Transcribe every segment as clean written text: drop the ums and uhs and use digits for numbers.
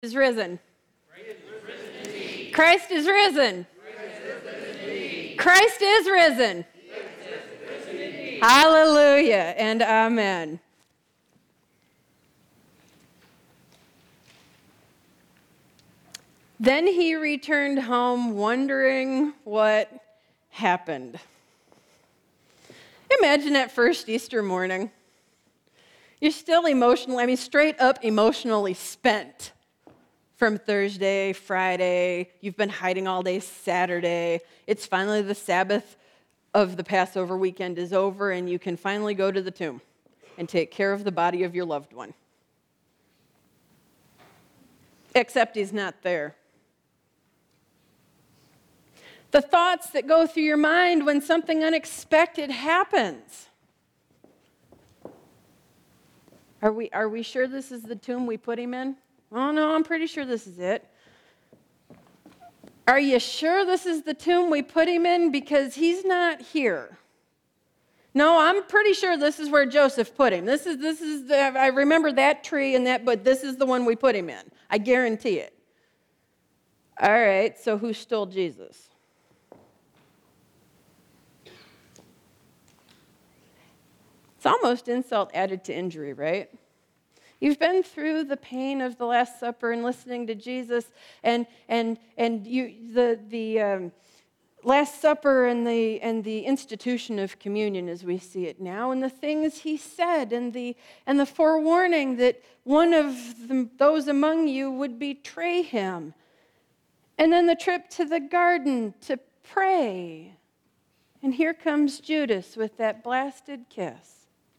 Is risen. Christ is risen. Christ is risen. Hallelujah and amen. Then he returned home wondering what happened. Imagine that first Easter morning. You're still straight up emotionally spent from Thursday, Friday. You've been hiding all day Saturday. It's finally the Sabbath of the Passover weekend is over, and you can finally go to the tomb and take care of the body of your loved one. Except he's not there. The thoughts that go through your mind when something unexpected happens. Are we sure this is the tomb we put him in? Oh, no, I'm pretty sure this is it. Are you sure this is the tomb we put him in? Because he's not here. No, I'm pretty sure this is where Joseph put him. I remember that tree and that, but this is the one we put him in. I guarantee it. All right, so who stole Jesus? It's almost insult added to injury, right? You've been through the pain of the Last Supper and listening to Jesus, and the Last Supper and the institution of communion as we see it now, and the things he said, and the forewarning that one of those among you would betray him, and then the trip to the garden to pray, and here comes Judas with that blasted kiss.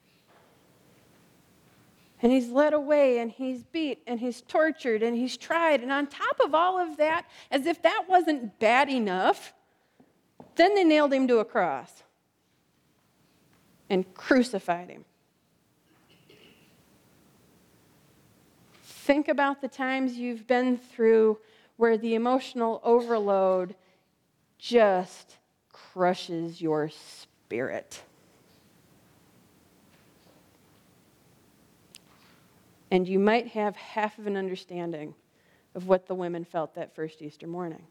And he's led away, and he's beat, and he's tortured, and he's tried. And on top of all of that, as if that wasn't bad enough, then they nailed him to a cross and crucified him. Think about the times you've been through where the emotional overload just crushes your spirit. And you might have half of an understanding of what the women felt that first Easter morning.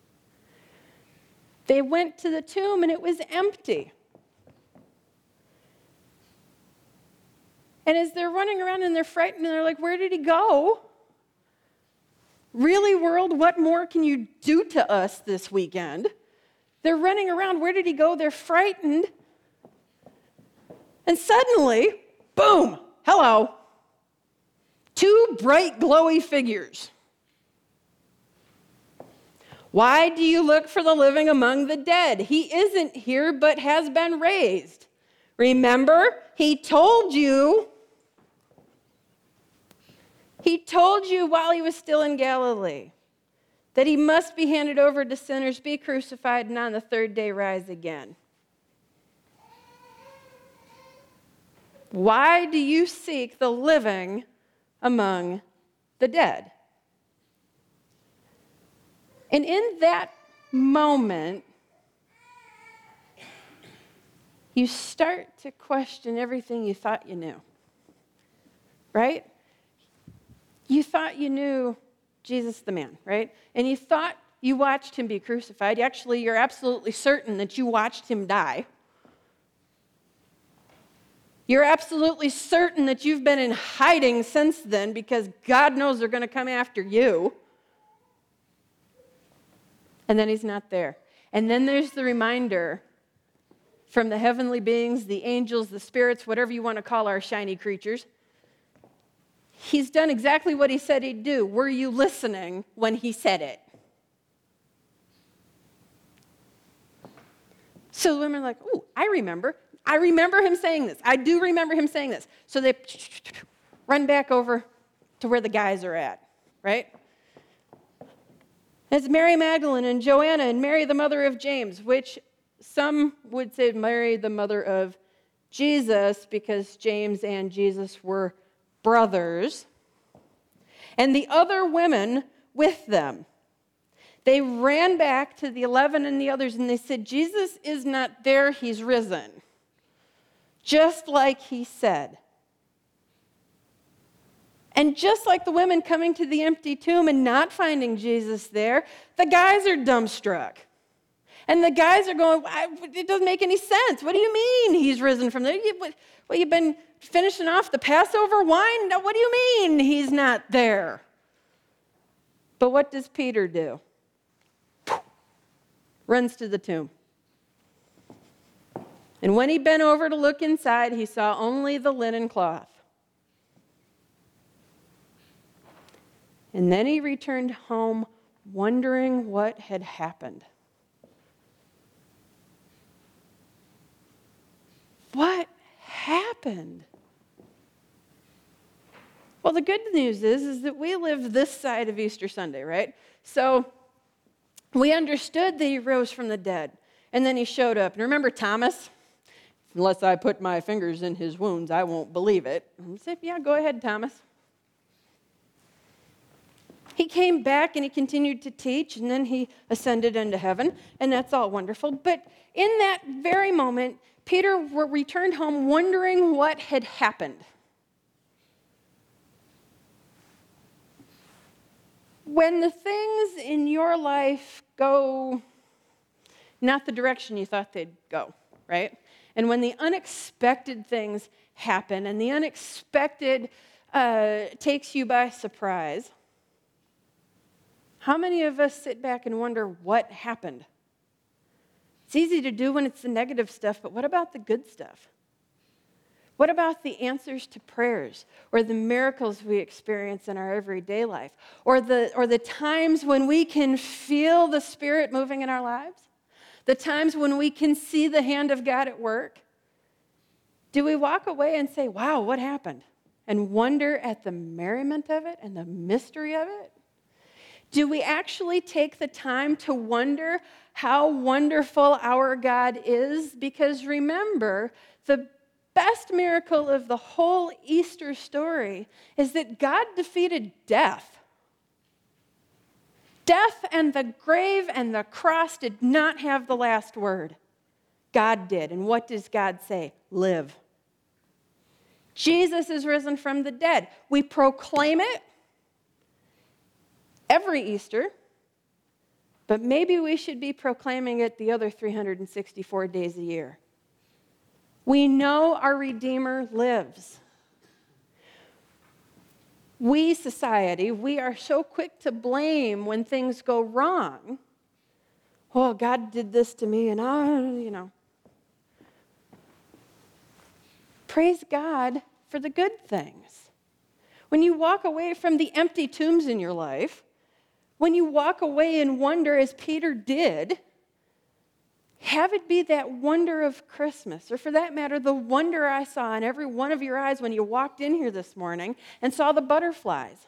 They went to the tomb and it was empty. And as they're running around and they're frightened and they're like, where did he go? Really, world, what more can you do to us this weekend? They're running around, where did he go? They're frightened. And suddenly, boom, hello. Two bright, glowy figures. Why do you look for the living among the dead? He isn't here, but has been raised. Remember, he told you while he was still in Galilee that he must be handed over to sinners, be crucified, and on the third day rise again. Why do you seek the living among the dead? And in that moment, you start to question everything you thought you knew, right? You thought you knew Jesus the man, right? And you thought you watched him be crucified. Actually, you're absolutely certain that you watched him die. You're absolutely certain that you've been in hiding since then because God knows they're going to come after you. And then he's not there. And then there's the reminder from the heavenly beings, the angels, the spirits, whatever you want to call our shiny creatures. He's done exactly what he said he'd do. Were you listening when he said it? So the women are like, ooh, I remember him saying this. I do remember him saying this. So they run back over to where the guys are at, right? It's Mary Magdalene and Joanna and Mary, the mother of James, which some would say Mary, the mother of Jesus, because James and Jesus were brothers. And the other women with them. They ran back to the 11 and the others and they said, Jesus is not there, he's risen. Just like he said. And just like the women coming to the empty tomb and not finding Jesus there, the guys are dumbstruck. And the guys are going, it doesn't make any sense. What do you mean he's risen from there? Well, you've been finishing off the Passover wine? No, what do you mean he's not there? But what does Peter do? Runs to the tomb. And when he bent over to look inside, he saw only the linen cloth. And then he returned home wondering what had happened. What happened? Well, the good news is that we live this side of Easter Sunday, right? So we understood that he rose from the dead, and then he showed up. And remember Thomas? Unless I put my fingers in his wounds, I won't believe it. I said, yeah, go ahead, Thomas. He came back and he continued to teach, and then he ascended into heaven, and that's all wonderful. But in that very moment, Peter returned home wondering what had happened. When the things in your life go not the direction you thought they'd go, right? And when the unexpected things happen and the unexpected takes you by surprise, how many of us sit back and wonder what happened? It's easy to do when it's the negative stuff, but what about the good stuff? What about the answers to prayers or the miracles we experience in our everyday life or the times when we can feel the Spirit moving in our lives? The times when we can see the hand of God at work? Do we walk away and say, wow, what happened? And wonder at the merriment of it and the mystery of it? Do we actually take the time to wonder how wonderful our God is? Because remember, the best miracle of the whole Easter story is that God defeated death. Death and the grave and the cross did not have the last word. God did. And what does God say? Live. Jesus is risen from the dead. We proclaim it every Easter, but maybe we should be proclaiming it the other 364 days a year. We know our Redeemer lives. We, society, we are so quick to blame when things go wrong. Oh, God did this to me, and Praise God for the good things. When you walk away from the empty tombs in your life, when you walk away and wonder, as Peter did, have it be that wonder of Christmas, or for that matter, the wonder I saw in every one of your eyes when you walked in here this morning and saw the butterflies.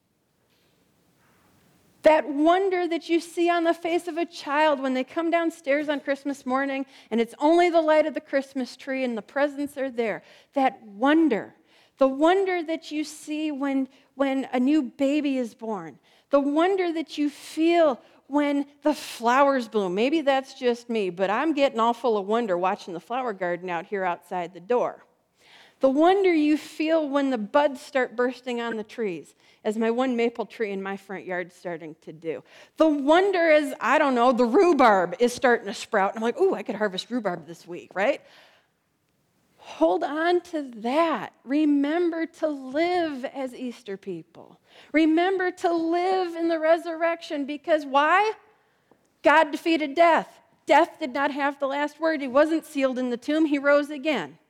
That wonder that you see on the face of a child when they come downstairs on Christmas morning and it's only the light of the Christmas tree and the presents are there. That wonder. The wonder that you see when a new baby is born. The wonder that you feel when the flowers bloom. Maybe that's just me, but I'm getting all full of wonder watching the flower garden out here outside the door. The wonder you feel when the buds start bursting on the trees, as my one maple tree in my front yard is starting to do. The wonder is, the rhubarb is starting to sprout. And I'm like, ooh, I could harvest rhubarb this week, right? Hold on to that. Remember to live as Easter people. Remember to live in the resurrection, because why? God defeated death. Death did not have the last word. He wasn't sealed in the tomb. He rose again.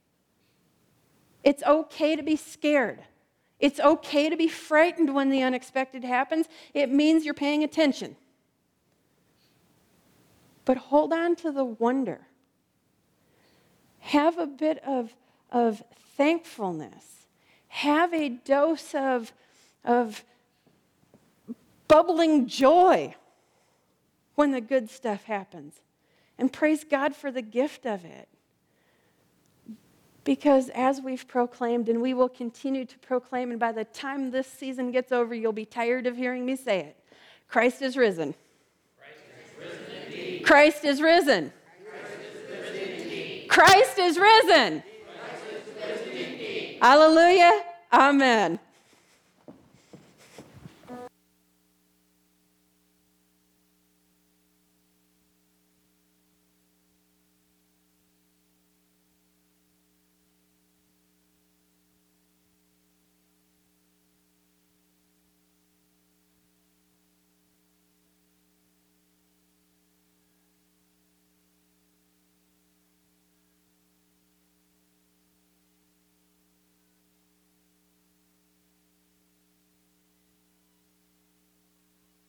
It's okay to be scared. It's okay to be frightened when the unexpected happens. It means you're paying attention. But hold on to the wonder. Have a bit of thankfulness. Have a dose of bubbling joy when the good stuff happens. And praise God for the gift of it. Because as we've proclaimed, and we will continue to proclaim, and by the time this season gets over, you'll be tired of hearing me say it. Christ is risen. Christ is risen. Christ is risen. Christ is risen indeed. Hallelujah. Amen.